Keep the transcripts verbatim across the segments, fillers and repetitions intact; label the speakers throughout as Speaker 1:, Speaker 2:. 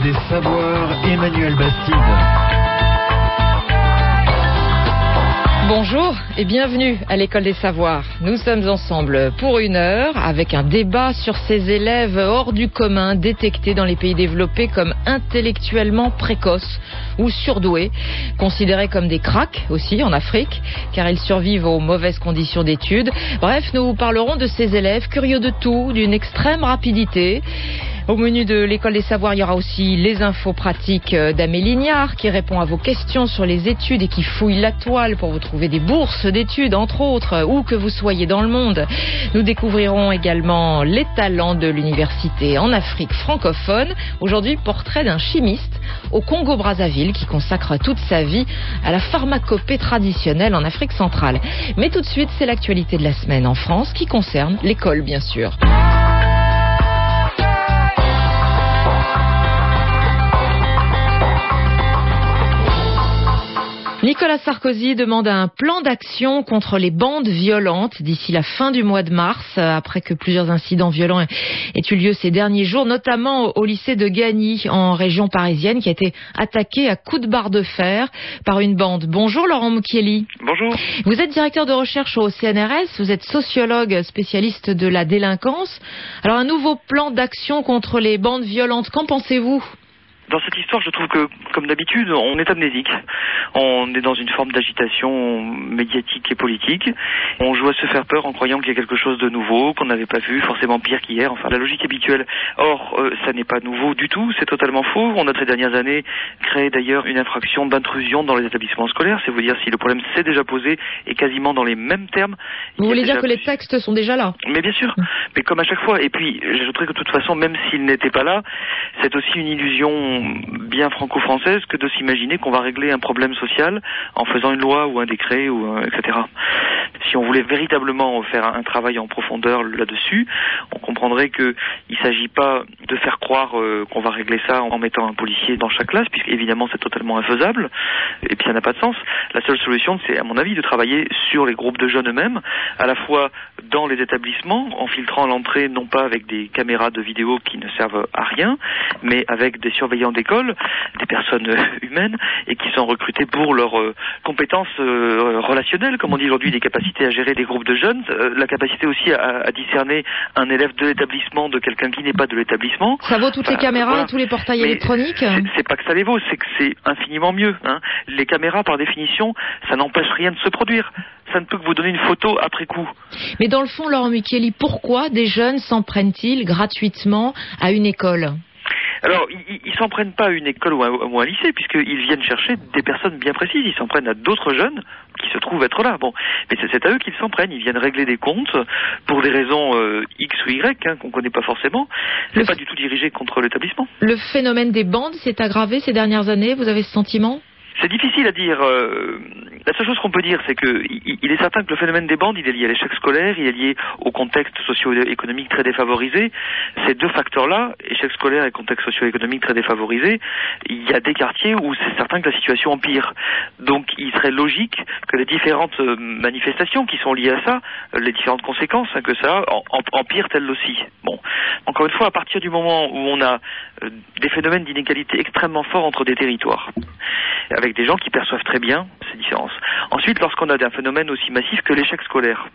Speaker 1: des Savoirs, Emmanuel Bastide.
Speaker 2: Bonjour et bienvenue à l'École des Savoirs. Nous sommes ensemble pour une heure avec un débat sur ces élèves hors du commun détectés dans les pays développés comme intellectuellement précoces ou surdoués, considérés comme des cracks aussi en Afrique, car ils survivent aux mauvaises conditions d'études. Bref, nous parlerons de ces élèves curieux de tout, d'une extrême rapidité. Au menu de l'École des Savoirs, il y aura aussi les infos pratiques d'Amélie Niard qui répond à vos questions sur les études et qui fouille la toile pour vous trouver des bourses d'études, entre autres, où que vous soyez dans le monde. Nous découvrirons également les talents de l'université en Afrique francophone. Aujourd'hui, portrait d'un chimiste au Congo-Brazzaville qui consacre toute sa vie à la pharmacopée traditionnelle en Afrique centrale. Mais tout de suite, c'est l'actualité de la semaine en France qui concerne l'école, bien sûr. Nicolas Sarkozy demande un plan d'action contre les bandes violentes d'ici la fin du mois de mars, après que plusieurs incidents violents aient eu lieu ces derniers jours, notamment au lycée de Gagny, en région parisienne, qui a été attaqué à coups de barre de fer par une bande. Bonjour Laurent Mukieli.
Speaker 3: Bonjour.
Speaker 2: Vous êtes directeur de recherche au C N R S, vous êtes sociologue spécialiste de la délinquance. Alors un nouveau plan d'action contre les bandes violentes, qu'en pensez-vous ?
Speaker 3: Dans cette histoire, je trouve que, comme d'habitude, on est amnésique. On est dans une forme d'agitation médiatique et politique. On joue à se faire peur en croyant qu'il y a quelque chose de nouveau, qu'on n'avait pas vu, forcément pire qu'hier. Enfin, la logique habituelle. Or, euh, ça n'est pas nouveau du tout, c'est totalement faux. On a ces dernières années créé d'ailleurs une infraction d'intrusion dans les établissemements scolaires. C'est vous dire si le problème s'est déjà posé et quasiment dans les mêmes termes.
Speaker 2: Vous voulez dire que les textes sont déjà là ?
Speaker 3: Mais bien sûr, mais comme à chaque fois. Et puis, j'ajouterais que de toute façon, même s'ils n'étaient pas là, c'est aussi une illusion bien franco-française que de s'imaginer qu'on va régler un problème social en faisant une loi ou un décret ou un, et cetera. Si on voulait véritablement faire un travail en profondeur là-dessus, on comprendrait qu'il ne s'agit pas de faire croire euh, qu'on va régler ça en mettant un policier dans chaque classe, puisque évidemment c'est totalement infaisable, et puis ça n'a pas de sens. La seule solution, c'est à mon avis de travailler sur les groupes de jeunes eux-mêmes, à la fois dans les établissements, en filtrant l'entrée non pas avec des caméras de vidéo qui ne servent à rien, mais avec des surveillants d'école, des personnes humaines, et qui sont recrutées pour leurs euh, compétences euh, relationnelles, comme on dit aujourd'hui, des capacités à gérer des groupes de jeunes, euh, la capacité aussi à, à discerner un élève de l'établissement de quelqu'un qui n'est pas de l'établissement.
Speaker 2: Ça vaut toutes enfin, les caméras voilà. Et tous les portails
Speaker 3: Mais
Speaker 2: électroniques
Speaker 3: c'est, c'est pas que ça les vaut, c'est que c'est infiniment mieux. Hein. Les caméras, par définition, ça n'empêche rien de se produire. Ça ne peut que vous donner une photo après coup.
Speaker 2: Mais dans le fond, Laurent Mukieli, pourquoi des jeunes s'en prennent-ils gratuitement à une école ?
Speaker 3: Alors, ils, ils s'en prennent pas à une école ou à, ou à un lycée, puisqu'ils viennent chercher des personnes bien précises. Ils s'en prennent à d'autres jeunes qui se trouvent être là. Bon, mais c'est, c'est à eux qu'ils s'en prennent. Ils viennent régler des comptes pour des raisons euh, X ou Y, hein, qu'on connaît pas forcément. C'est le pas f... du tout dirigé contre l'établissement.
Speaker 2: Le phénomène des bandes s'est aggravé ces dernières années, vous avez ce sentiment ?
Speaker 3: C'est difficile à dire. Euh, la seule chose qu'on peut dire, c'est que il, il est certain que le phénomène des bandes, il est lié à l'échec scolaire, il est lié au contexte socio-économique très défavorisé. Ces deux facteurs-là, échec scolaire et contexte socio-économique très défavorisé, il y a des quartiers où c'est certain que la situation empire. Donc, il serait logique que les différentes manifestations qui sont liées à ça, les différentes conséquences hein, que ça a, en, empirent elles aussi. Bon, encore une fois, à partir du moment où on a euh, des phénomènes d'inégalité extrêmement forts entre des territoires, avec des gens qui perçoivent très bien ces différences. Ensuite, lorsqu'on a un phénomène aussi massif que l'échec scolaire,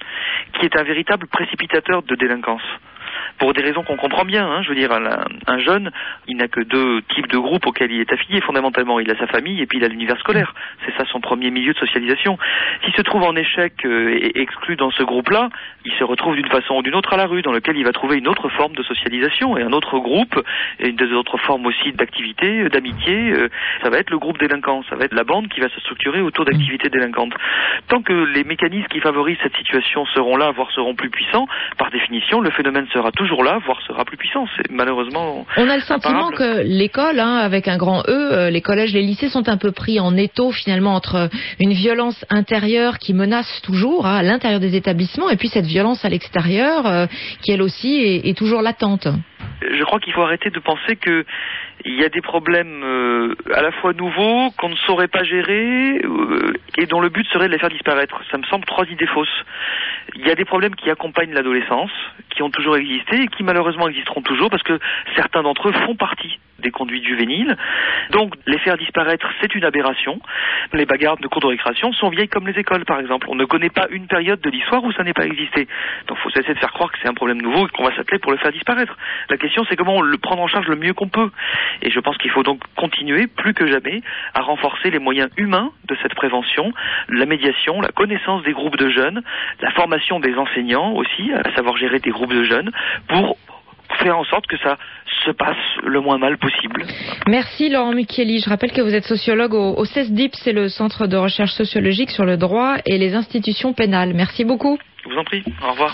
Speaker 3: qui est un véritable précipitateur de délinquance, pour des raisons qu'on comprend bien, hein, je veux dire, un, un jeune, il n'a que deux types de groupes auxquels il est affilié, fondamentalement, il a sa famille et puis il a l'univers scolaire. C'est ça son premier milieu de socialisation. S'il se trouve en échec euh, et exclu dans ce groupe-là, il se retrouve d'une façon ou d'une autre à la rue, dans lequel il va trouver une autre forme de socialisation et un autre groupe, et une des autres formes aussi d'activité, d'amitié, euh, ça va être le groupe délinquant, ça va être la bande qui va se structurer autour d'activités délinquantes. Tant que les mécanismes qui favorisent cette situation seront là, voire seront plus puissants, par définition, le phénomène sera toujours là, voire sera plus puissant. C'est malheureusement
Speaker 2: on a le sentiment imparable. Que l'école, hein, avec un grand E, les collèges, les lycées sont un peu pris en étau finalement entre une violence intérieure qui menace toujours hein, à l'intérieur des établissements et puis cette violence à l'extérieur euh, qui elle aussi est, est toujours latente.
Speaker 3: Je crois qu'il faut arrêter de penser que il y a des problèmes euh, à la fois nouveaux, qu'on ne saurait pas gérer, euh, et dont le but serait de les faire disparaître. Ça me semble trois idées fausses. Il y a des problèmes qui accompagnent l'adolescence, qui ont toujours existé et qui malheureusement existeront toujours parce que certains d'entre eux font partie des conduites juvéniles. Donc les faire disparaître, c'est une aberration. Les bagarres de cours de récréation sont vieilles comme les écoles, par exemple. On ne connaît pas une période de l'histoire où ça n'ait pas existé. Donc il faut cesser de faire croire que c'est un problème nouveau et qu'on va s'atteler pour le faire disparaître. La question, c'est comment on le prendre en charge le mieux qu'on peut. Et je pense qu'il faut donc continuer, plus que jamais, à renforcer les moyens humains de cette prévention, la médiation, la connaissance des groupes de jeunes, la formation des enseignants aussi, à savoir gérer des groupes de jeunes, pour faire en sorte que ça se passe le moins mal possible.
Speaker 2: Merci Laurent Michieli. Je rappelle que vous êtes sociologue au, au CESDIP, c'est le Centre de recherche sociologique sur le droit et les institutions pénales. Merci beaucoup.
Speaker 3: Je vous en prie. Au revoir.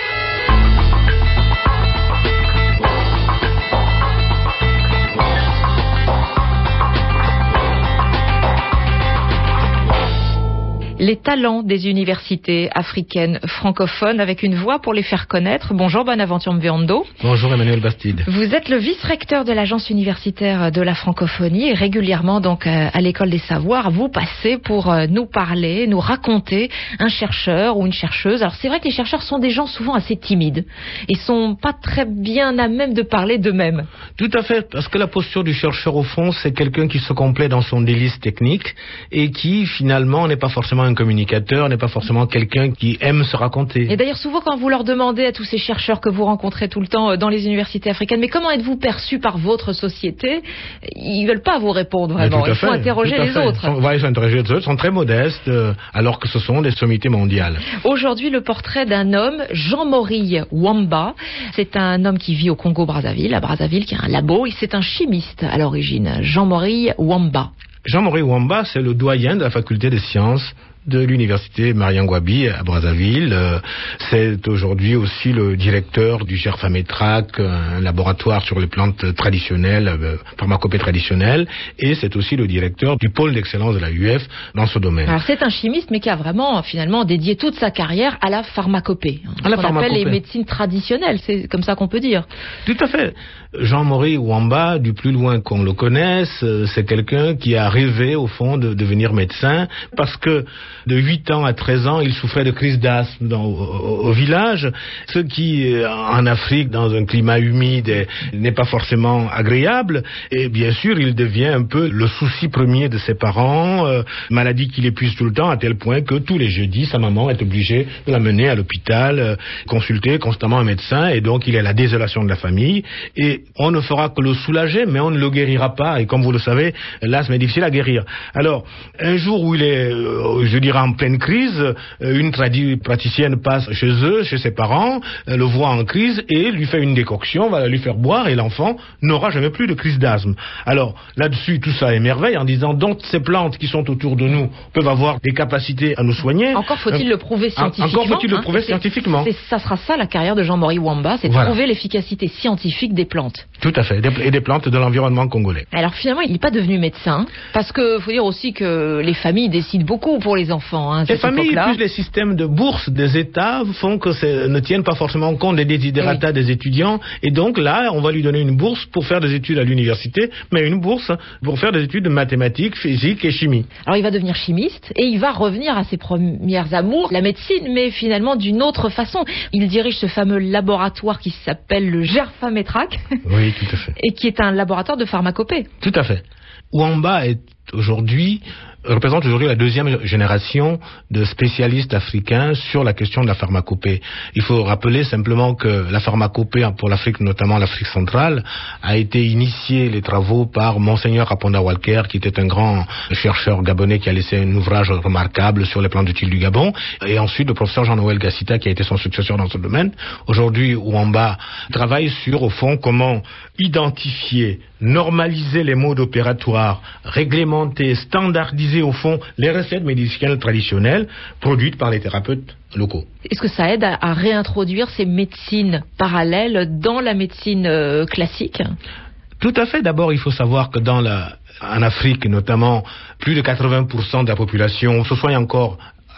Speaker 2: Les talents des universités africaines francophones avec une voix pour les faire connaître. Bonjour Bonaventure Mveondo.
Speaker 4: Bonjour Emmanuel Bastide.
Speaker 2: Vous êtes le vice-recteur de l'agence universitaire de la francophonie et régulièrement donc à l'école des savoirs, vous passez pour nous parler, nous raconter un chercheur ou une chercheuse. Alors c'est vrai que les chercheurs sont des gens souvent assez timides et sont pas très bien à même de parler d'eux-mêmes.
Speaker 4: Tout à fait, parce que la posture du chercheur au fond, c'est quelqu'un qui se complaît dans son délice technique et qui finalement n'est pas forcément un communicateur, n'est pas forcément quelqu'un qui aime se raconter.
Speaker 2: Et d'ailleurs, souvent quand vous leur demandez à tous ces chercheurs que vous rencontrez tout le temps dans les universités africaines, mais comment êtes-vous perçu par votre société, ils veulent pas vous répondre vraiment. Il faut
Speaker 4: fait,
Speaker 2: interroger les
Speaker 4: fait.
Speaker 2: autres.
Speaker 4: Ils sont, ouais, ils sont interrogés les autres, ils sont très modestes, euh, alors que ce sont des sommités mondiales.
Speaker 2: Aujourd'hui, le portrait d'un homme, Jean-Morille Wamba. C'est un homme qui vit au Congo-Brazzaville, à Brazzaville, qui a un labo, et c'est un chimiste à l'origine. Jean-Morille Wamba.
Speaker 4: Jean-Morille Wamba, c'est le doyen de la faculté des sciences de l'université Mariangouabi à Brazzaville. Euh, c'est aujourd'hui aussi le directeur du Gerfametrac, un laboratoire sur les plantes traditionnelles, euh, pharmacopée traditionnelle, et c'est aussi le directeur du pôle d'excellence de la U F dans ce domaine.
Speaker 2: Alors c'est un chimiste, mais qui a vraiment finalement dédié toute sa carrière à la pharmacopée, hein,
Speaker 4: à la
Speaker 2: qu'on
Speaker 4: pharmacopée.
Speaker 2: appelle les médecines traditionnelles, c'est comme ça qu'on peut dire.
Speaker 4: Tout à fait. Jean-Morille Wamba, du plus loin qu'on le connaisse, c'est quelqu'un qui a rêvé au fond de devenir médecin, parce que de huit ans à treize ans, il souffrait de crise d'asthme dans, au, au village, ce qui, en Afrique, dans un climat humide, n'est pas forcément agréable. Et bien sûr, il devient un peu le souci premier de ses parents, euh, maladie qui l'épuise tout le temps, à tel point que tous les jeudis, sa maman est obligée de l'amener à l'hôpital, euh, consulter constamment un médecin, et donc il est la désolation de la famille. Et on ne fera que le soulager, mais on ne le guérira pas. Et comme vous le savez, l'asthme est difficile à guérir. Alors, un jour où il est, euh, je dirais, en pleine crise, une tradi- praticienne passe chez eux, chez ses parents, le voit en crise et lui fait une décoction, va lui faire boire, et l'enfant n'aura jamais plus de crise d'asthme. Alors là-dessus, tout ça émerveille en disant donc ces plantes qui sont autour de nous peuvent avoir des capacités à nous soigner.
Speaker 2: Encore faut-il euh, le prouver scientifiquement.
Speaker 4: Encore faut-il
Speaker 2: hein,
Speaker 4: le prouver
Speaker 2: c'est,
Speaker 4: scientifiquement.
Speaker 2: C'est, ça sera ça la carrière de Jean-Morille Wamba, c'est
Speaker 4: voilà.
Speaker 2: prouver l'efficacité scientifique des plantes.
Speaker 4: Tout à fait, et des plantes de l'environnement congolais.
Speaker 2: Alors finalement, il n'est pas devenu médecin, parce que faut dire aussi que les familles décident beaucoup pour les enfants. Hein,
Speaker 4: les familles, plus les systèmes de bourse des États font que ça ne tiennent pas forcément compte des desiderata oui. des étudiants, et donc là, on va lui donner une bourse pour faire des études à l'université, mais une bourse pour faire des études de mathématiques, physique et chimie.
Speaker 2: Alors il va devenir chimiste, et il va revenir à ses premières amours, la médecine, mais finalement d'une autre façon. Il dirige ce fameux laboratoire qui s'appelle le Gerfametrac,
Speaker 4: oui, tout à fait.
Speaker 2: et qui est un laboratoire de pharmacopée.
Speaker 4: Tout à fait. Wamba est aujourd'hui représente aujourd'hui la deuxième génération de spécialistes africains sur la question de la pharmacopée. Il faut rappeler simplement que la pharmacopée pour l'Afrique, notamment l'Afrique centrale, a été initiée les travaux par Monseigneur Aponda Walker, qui était un grand chercheur gabonais qui a laissé un ouvrage remarquable sur les plantes utiles du Gabon, et ensuite le professeur Jean-Noël Gassita qui a été son successeur dans ce domaine. Aujourd'hui, Wamba travaille sur, au fond, comment identifier, normaliser les modes opératoires, réglementer, standardiser au fond les recettes médicales traditionnelles produites par les thérapeutes locaux.
Speaker 2: Est-ce que ça aide à, à réintroduire ces médecines parallèles dans la médecine euh, classique ?
Speaker 4: Tout à fait. D'abord, il faut savoir que dans la, en Afrique, notamment, plus de quatre-vingts pour cent de la population se soigne encore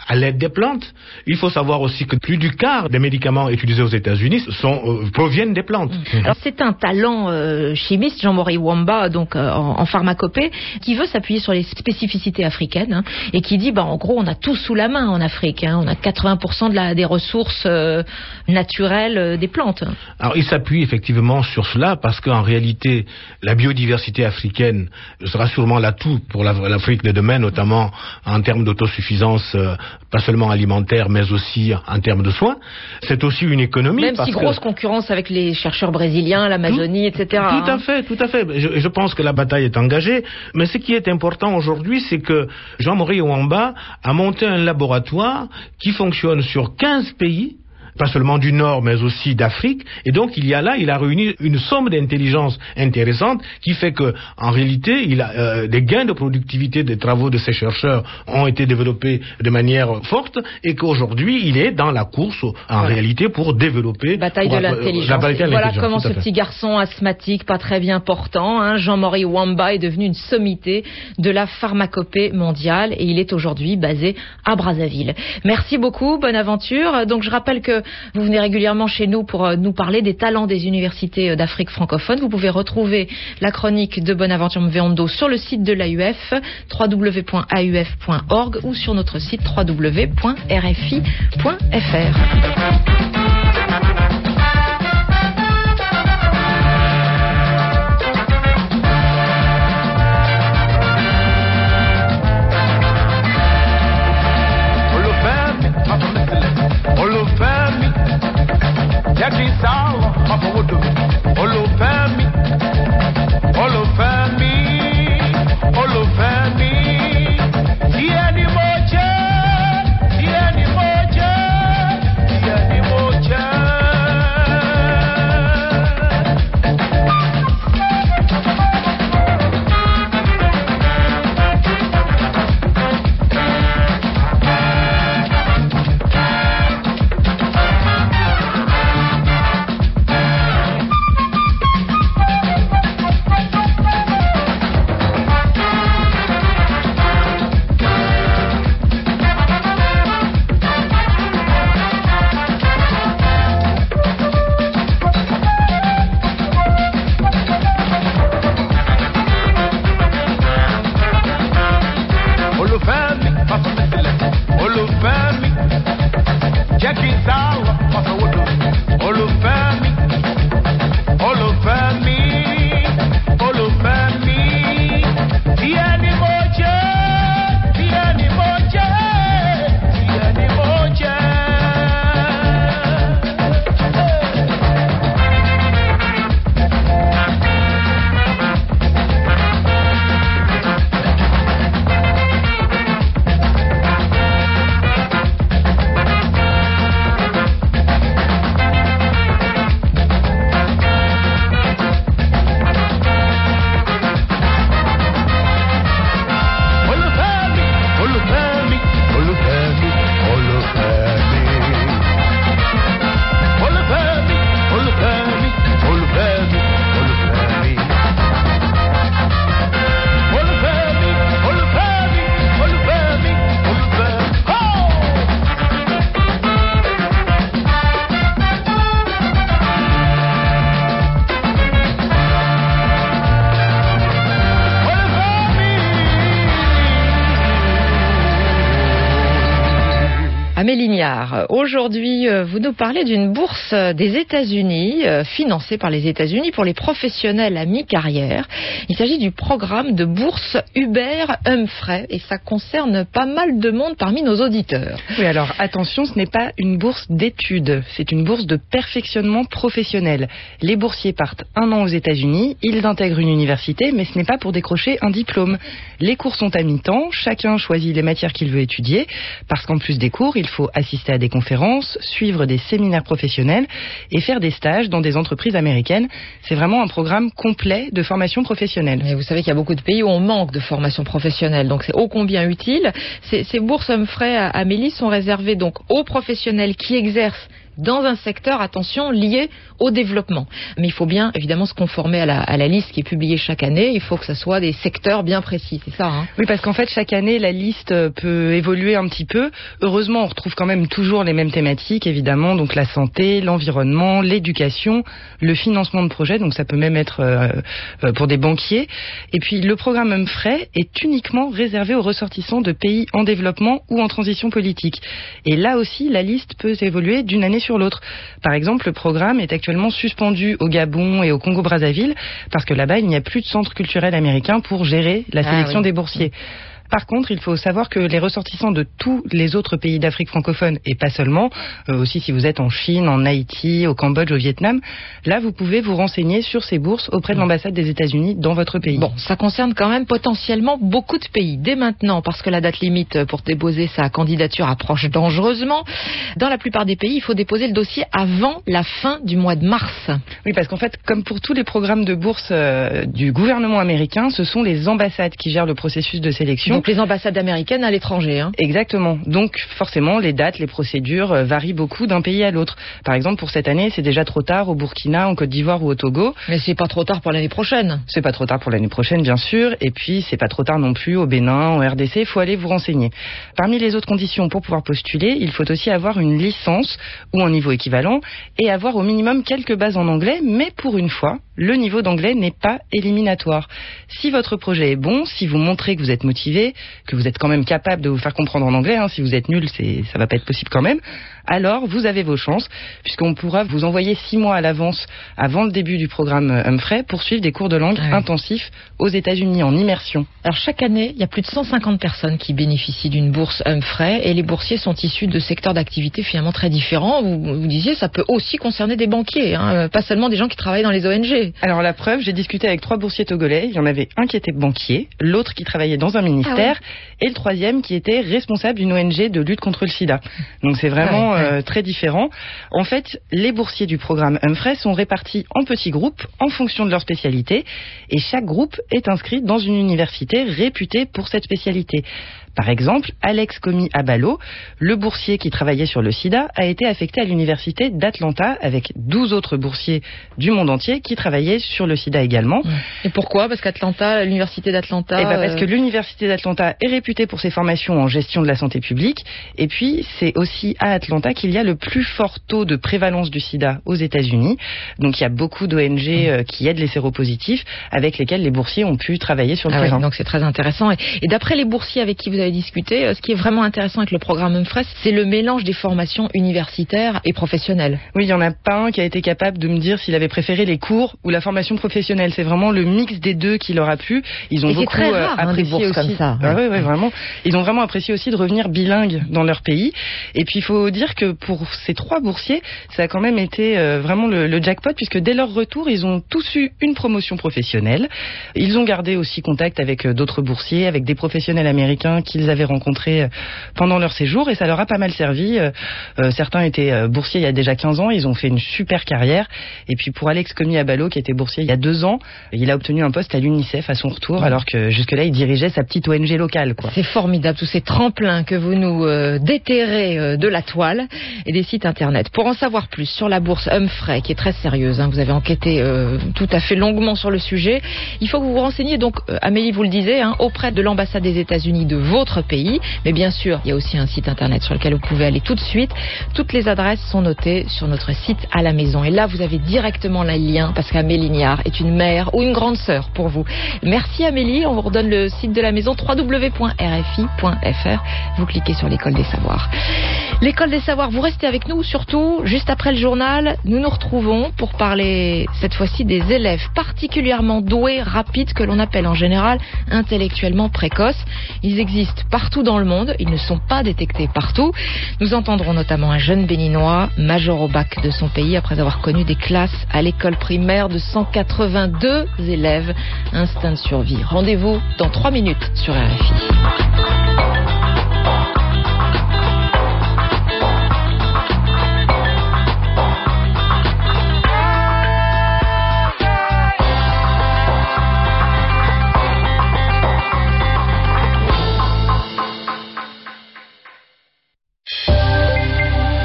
Speaker 4: à l'aide des plantes. Il faut savoir aussi que plus du quart des médicaments utilisés aux États-Unis sont, euh, proviennent des plantes.
Speaker 2: Mmh. Alors c'est un talent euh, chimiste, Jean-Maurice Wamba, donc euh, en, en pharmacopée, qui veut s'appuyer sur les spécificités africaines hein, et qui dit, bah en gros, on a tout sous la main en Afrique. Hein, on a quatre-vingts pour cent de la, des ressources euh, naturelles euh, des plantes.
Speaker 4: Alors il s'appuie effectivement sur cela parce qu'en réalité, la biodiversité africaine sera sûrement l'atout pour l'Afrique de demain, notamment en termes d'autosuffisance, euh, pas seulement alimentaire, mais aussi en termes de soins. C'est aussi une économie.
Speaker 2: Même
Speaker 4: parce
Speaker 2: si grosse
Speaker 4: que...
Speaker 2: concurrence avec les chercheurs brésiliens, l'Amazonie,
Speaker 4: tout,
Speaker 2: et cetera.
Speaker 4: Tout à fait, tout à fait. Je, je pense que la bataille est engagée. Mais ce qui est important aujourd'hui, c'est que Jean-Maurice Wamba a monté un laboratoire qui fonctionne sur quinze pays, pas seulement du Nord, mais aussi d'Afrique. Et donc, il y a là, il a réuni une somme d'intelligence intéressante qui fait que, en réalité, il a, euh, des gains de productivité des travaux de ces chercheurs ont été développés de manière forte et qu'aujourd'hui, il est dans la course, en voilà. réalité, pour développer...
Speaker 2: Bataille
Speaker 4: pour,
Speaker 2: de l'intelligence.
Speaker 4: La bataille de
Speaker 2: voilà
Speaker 4: l'intelligence,
Speaker 2: comment ce petit garçon asthmatique, pas très bien portant, hein, Jean-Maurice Wamba, est devenu une sommité de la pharmacopée mondiale et il est aujourd'hui basé à Brazzaville. Merci beaucoup, bonne aventure. Donc, je rappelle que vous venez régulièrement chez nous pour euh, nous parler des talents des universités d'Afrique francophone. Vous pouvez retrouver la chronique de Bonaventure Mveondo sur le site de l'A U F, w w w point a u f point org ou sur notre site w w w point r f i point f r.
Speaker 5: Yakisawa mapodo olufemi olufemi olufemi tieni moje tieni moje tieni moje
Speaker 2: Amélie Niard, aujourd'hui, vous nous parlez d'une bourse des États-Unis, financée par les États-Unis pour les professionnels à mi-carrière. Il s'agit du programme de bourse Hubert Humphrey et ça concerne pas mal de monde parmi nos auditeurs.
Speaker 6: Oui, alors attention, ce n'est pas une bourse d'études, c'est une bourse de perfectionnement professionnel. Les boursiers partent un an aux États-Unis, ils intègrent une université, mais ce n'est pas pour décrocher un diplôme. Les cours sont à mi-temps, chacun choisit les matières qu'il veut étudier, parce qu'en plus des cours, il faut assister à des conférences, suivre des séminaires professionnels et faire des stages dans des entreprises américaines. C'est vraiment un programme complet de formation professionnelle.
Speaker 2: Et vous savez qu'il y a beaucoup de pays où on manque de formation professionnelle, donc c'est ô combien utile. Ces, ces bourses Humphrey, Amélie, sont réservées donc aux professionnels qui exercent dans un secteur, attention, lié au développement. Mais il faut bien, évidemment, se conformer à la, à la liste qui est publiée chaque année. Il faut que ce soit des secteurs bien précis, c'est ça, hein?
Speaker 6: Oui, parce qu'en fait, chaque année, la liste peut évoluer un petit peu. Heureusement, on retrouve quand même toujours les mêmes thématiques, évidemment, donc la santé, l'environnement, l'éducation, le financement de projets, donc ça peut même être euh, pour des banquiers. Et puis, le programme Humphrey est uniquement réservé aux ressortissants de pays en développement ou en transition politique. Et là aussi, la liste peut évoluer d'une année sur l'autre. Par exemple, le programme est actuellement suspendu au Gabon et au Congo-Brazzaville parce que là-bas, il n'y a plus de centre culturel américain pour gérer la sélection ah, oui. des boursiers. Par contre, il faut savoir que les ressortissants de tous les autres pays d'Afrique francophone, et pas seulement, euh, aussi si vous êtes en Chine, en Haïti, au Cambodge, au Vietnam, là vous pouvez vous renseigner sur ces bourses auprès de l'ambassade des États-Unis dans votre pays.
Speaker 2: Bon, ça concerne quand même potentiellement beaucoup de pays, dès maintenant, parce que la date limite pour déposer sa candidature approche dangereusement. Dans la plupart des pays, il faut déposer le dossier avant la fin du mois de mars.
Speaker 6: Oui, parce qu'en fait, comme pour tous les programmes de bourse euh, du gouvernement américain, ce sont les ambassades qui gèrent le processus de sélection.
Speaker 2: Donc les ambassades américaines à l'étranger. Hein.
Speaker 6: Exactement. Donc forcément, les dates, les procédures euh, varient beaucoup d'un pays à l'autre. Par exemple, pour cette année, c'est déjà trop tard au Burkina, en Côte d'Ivoire ou au Togo.
Speaker 2: Mais c'est pas trop tard pour l'année prochaine.
Speaker 6: C'est pas trop tard pour l'année prochaine, bien sûr. Et puis, c'est pas trop tard non plus au Bénin, en R D C. Il faut aller vous renseigner. Parmi les autres conditions pour pouvoir postuler, il faut aussi avoir une licence ou un niveau équivalent et avoir au minimum quelques bases en anglais. Mais pour une fois, le niveau d'anglais n'est pas éliminatoire. Si votre projet est bon, si vous montrez que vous êtes motivé, que vous êtes quand même capable de vous faire comprendre en anglais, hein, si vous êtes nul, c'est, ça va pas être possible quand même, alors vous avez vos chances, puisqu'on pourra vous envoyer six mois à l'avance, avant le début du programme Humphrey, pour suivre des cours de langue ah oui. intensifs aux États-Unis en immersion.
Speaker 2: Alors chaque année, il y a plus de cent cinquante personnes qui bénéficient d'une bourse Humphrey, et les boursiers sont issus de secteurs d'activité finalement très différents. Vous, vous disiez, ça peut aussi concerner des banquiers, hein, pas seulement des gens qui travaillent dans les O N G.
Speaker 6: Alors la preuve, j'ai discuté avec trois boursiers togolais. Il y en avait un qui était banquier, l'autre qui travaillait dans un ministère, ah oui. et le troisième qui était responsable d'une O N G de lutte contre le sida. Donc c'est vraiment ah oui, oui. Euh, très différent. En fait, les boursiers du programme Humphrey sont répartis en petits groupes en fonction de leur spécialité, et chaque groupe est inscrit dans une université réputée pour cette spécialité. Par exemple, Alex Komi Abalo, le boursier qui travaillait sur le sida, a été affecté à l'université d'Atlanta avec douze autres boursiers du monde entier qui travaillaient sur le sida également.
Speaker 2: Et pourquoi ? Parce qu'Atlanta, l'université d'Atlanta...
Speaker 6: Eh ben parce que l'université d'Atlanta est réputée pour ses formations en gestion de la santé publique, et puis c'est aussi à Atlanta qu'il y a le plus fort taux de prévalence du sida aux États-Unis. Donc il y a beaucoup d'O N G euh, qui aident les séropositifs, avec lesquels les boursiers ont pu travailler sur le
Speaker 2: ah
Speaker 6: terrain.
Speaker 2: Ouais, donc c'est très intéressant. Et, et d'après les boursiers avec qui vous avez discuté, ce qui est vraiment intéressant avec le programme Humphrey, c'est le mélange des formations universitaires et professionnelles.
Speaker 6: Oui, il n'y en a pas un qui a été capable de me dire s'il avait préféré les cours ou la formation professionnelle. C'est vraiment le mix des deux qui leur a plu. Ils ont
Speaker 2: et
Speaker 6: beaucoup
Speaker 2: c'est très rare,
Speaker 6: apprécié
Speaker 2: hein, des
Speaker 6: aussi.
Speaker 2: Comme ça,
Speaker 6: ah, ouais. Ouais, ouais, vraiment. Ils ont vraiment apprécié aussi de revenir bilingues dans leur pays. Et puis il faut dire que pour ces trois boursiers, ça a quand même été euh, vraiment le, le jackpot, puisque dès leur retour, ils ont tous eu une promotion professionnelle. Ils ont gardé aussi contact avec euh, d'autres boursiers, avec des professionnels américains qu'ils avaient rencontrés pendant leur séjour, et ça leur a pas mal servi. Euh, certains étaient euh, boursiers il y a déjà quinze ans, ils ont fait une super carrière. Et puis pour Alex Komi Abalo, qui était boursier il y a deux ans, il a obtenu un poste à l'UNICEF à son retour, alors que jusque-là, il dirigeait sa petite O N G locale, quoi.
Speaker 2: C'est formidable, tous ces tremplins que vous nous euh, déterrez euh, de la toile et des sites internet. Pour en savoir plus sur la bourse Humphrey, qui est très sérieuse, hein, vous avez enquêté euh, tout à fait longuement sur le sujet, il faut que vous vous renseigniez, donc, euh, Amélie vous le disait, hein, auprès de l'ambassade des États-Unis de votre pays. Mais bien sûr, il y a aussi un site internet sur lequel vous pouvez aller tout de suite. Toutes les adresses sont notées sur notre site à la maison. Et là, vous avez directement le lien, parce qu'Amélie Niard est une mère ou une grande sœur pour vous. Merci Amélie, on vous redonne le site de la maison, w w w point r f i point f r. Vous cliquez sur l'école des savoirs. L'école des savoirs, vous restez avec nous, surtout juste après le journal. Nous nous retrouvons pour parler cette fois-ci des élèves particulièrement doués, rapides, que l'on appelle en général intellectuellement précoces. Ils existent partout dans le monde, ils ne sont pas détectés partout. Nous entendrons notamment un jeune béninois, major au bac de son pays, après avoir connu des classes à l'école primaire de cent quatre-vingt-deux élèves. Instinct de survie. Rendez-vous dans trois minutes sur R F I.